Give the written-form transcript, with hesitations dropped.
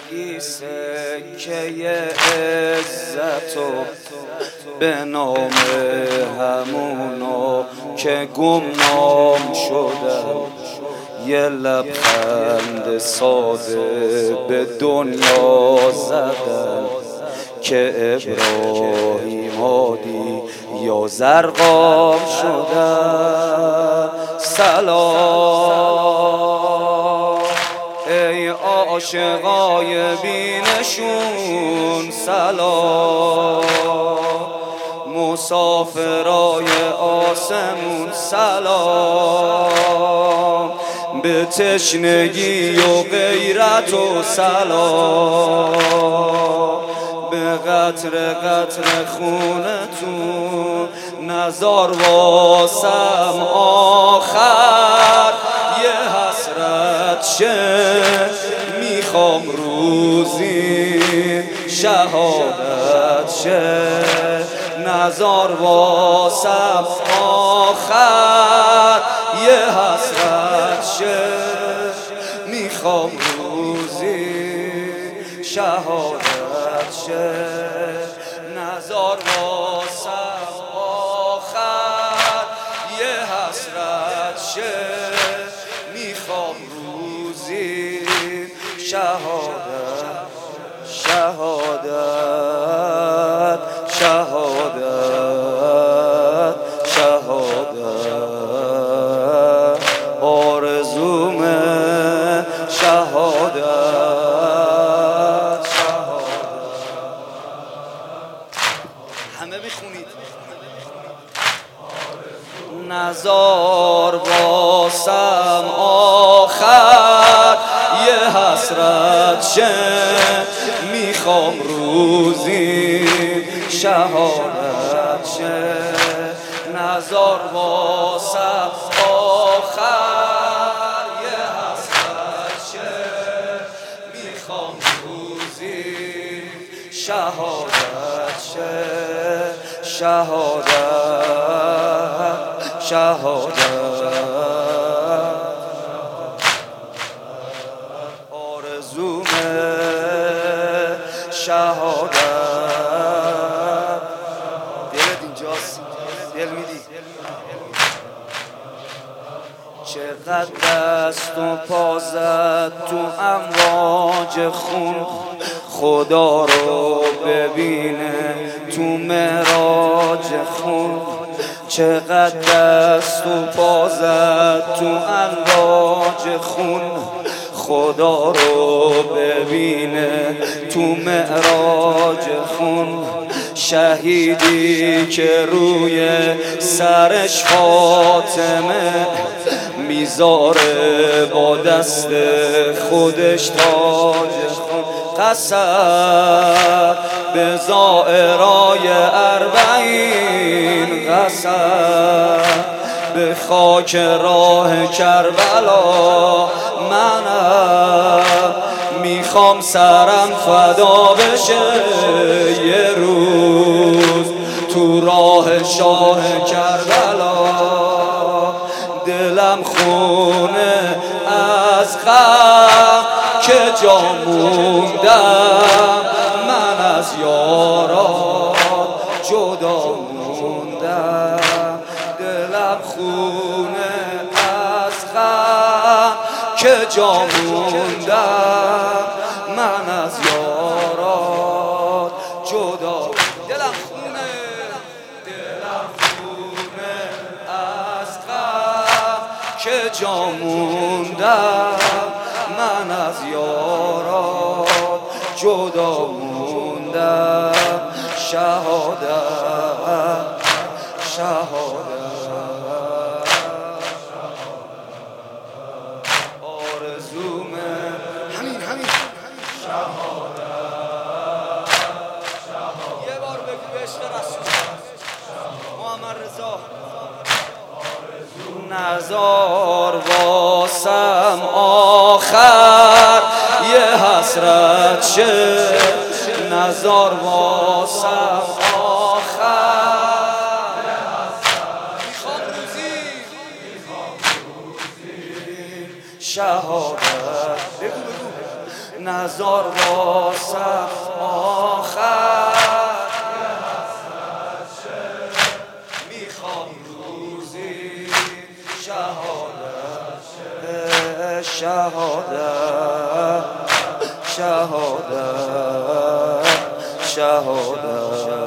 بگی سکه عزتو به نام همونو که گمنام شدن، یه لبخند ساده به دنیا زدن که ابراهیم هادی یا زرقام شدن. سلام ای عاشقای بینشون، سلام مسافرای آسمون، سلام به تشنگی و غیرت و سلام به قطر قطر خونتون. نزار واسم آخر یه حسرت شه، میخوام روزی شهادت شه. نزار واسم آخر یه حسرت شه، میخوام روزی شهادت شه. نزار واسم آخر یه حسرت شه، میخوام روزی شهادت شهادت شهادت شهادت آرزومه شهادت همه بخونید. نزار واسم آخر یه حسرت شه، میخوام روزی شهادت شه. نزار واسم آخر یه حسرت شه، میخوام روزی شهادت شه. شهادت شهادت آرزومه شهادت. دلت اینجاست، دل میدی. چقدر دست و پا زد تو امواج خون، خدا رو ببینه تو معراج خون. چقدر دست و پا زد تو امواج خون، خدا رو ببینه تو معراج خون. شهیدی که روی سرش فاطمه میذاره با دست خودش تاج خون. قسم به زائرای اربعین، قسم به خاک راه کربلا. منم میخوام سرم فدا بشه یه روز تو راه شاه کربلا. دلم خونه از غم که جا موندم، من از یاران جدا موندم. دلم خونه از غم که جا موندم، من از یاران جدا. دلم خونه از غم که جا موندم، من از یاران جدا موندم. شهادت شهادت آرزومه همین شهادت یه بار بگو به عشق رسول محمد رضا. نزار واسم آخر یه حسرت شه، نزار واسم آخر میخوام روزی شهادت. بگو نزار واسم آخر میخوام روزی شهادت شهادت شهادت شهادت